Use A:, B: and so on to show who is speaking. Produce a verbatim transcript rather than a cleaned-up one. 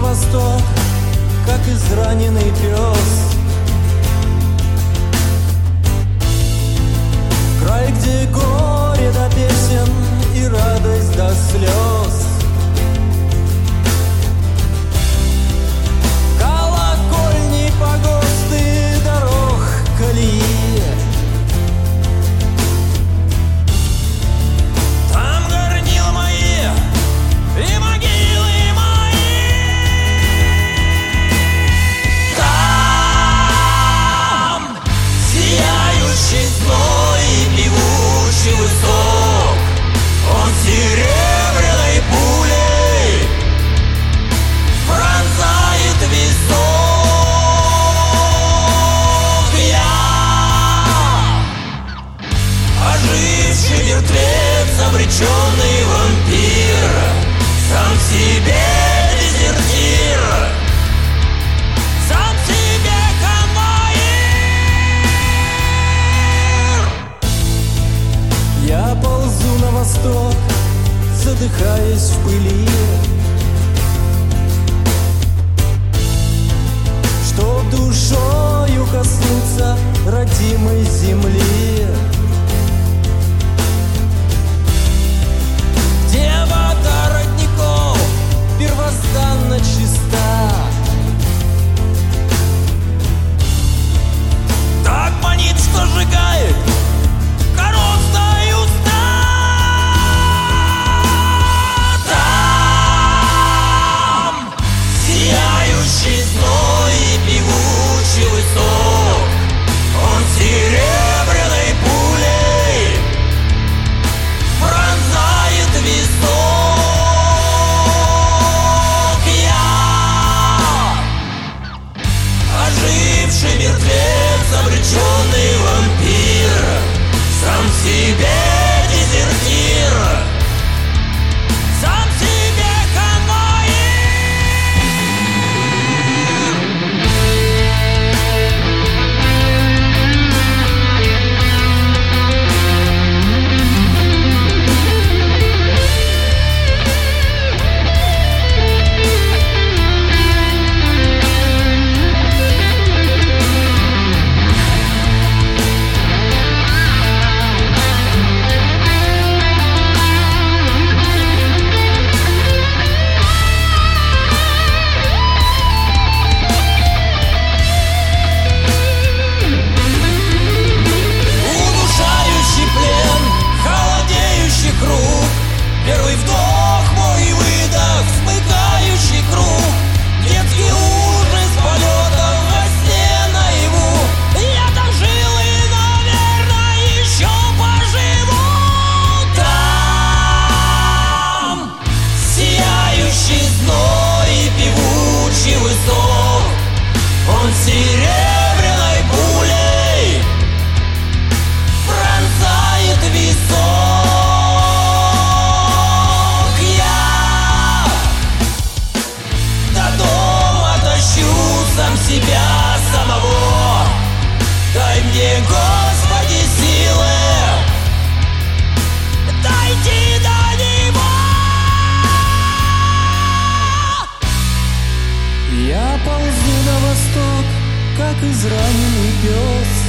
A: восток, как израненный пес. Край, где горе до песен и радость до слез. Колокольни, погосты, дорог, колеи. Там горнила мои и могилы мои. Там сияющий зной и певучий высок, он серебряной пулей пронзает висок. Я оживший мертвец, обреченный вампир, сам себе дезертир, сам себе конвоир. Я ползу на восток, задыхаясь в пыли, чтоб душою коснуться родимой земли, где вода родников первозданно чиста. Так манит, что сжигает коровстою уста. Там сияющий зной и певучий высок, он серебряной пулей пронзает висок. Я оживший мертвец, обреченный вампир, сам себе дезертир, сам себе конвоир. Удушающий плен холодеющих рук, первый вдох мой и выдох, смыкающий круг, детский ужас полетов во сне наяву. Я там жил и, наверное, еще поживу. Там сияющий зной и певучий высок, он серебряной пулей пронзает висок. Я до дома тащу сам себя самого. Дай мне, Господи, силы дойти до него. Я ползу на восток, как израненный пес.